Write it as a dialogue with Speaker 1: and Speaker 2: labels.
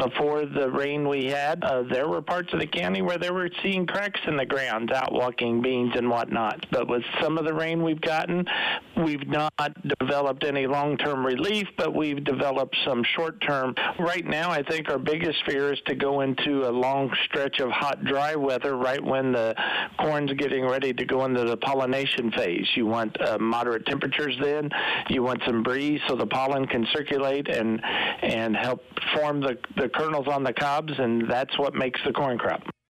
Speaker 1: before the rain we had, there were parts of the county where they were seeing cracks in the ground, outwalking beans and whatnot. But with some of the rain we've gotten, we've not developed any long-term relief, but we've developed some short-term. Right now, I think our biggest fear is to go into a long stretch of hot, dry weather right when the corn's getting ready to go into the pollination phase. You want moderate temperatures then. You want some breeze so the pollen can circulate and help form the kernels on the cobs, and that's what makes the corn crop.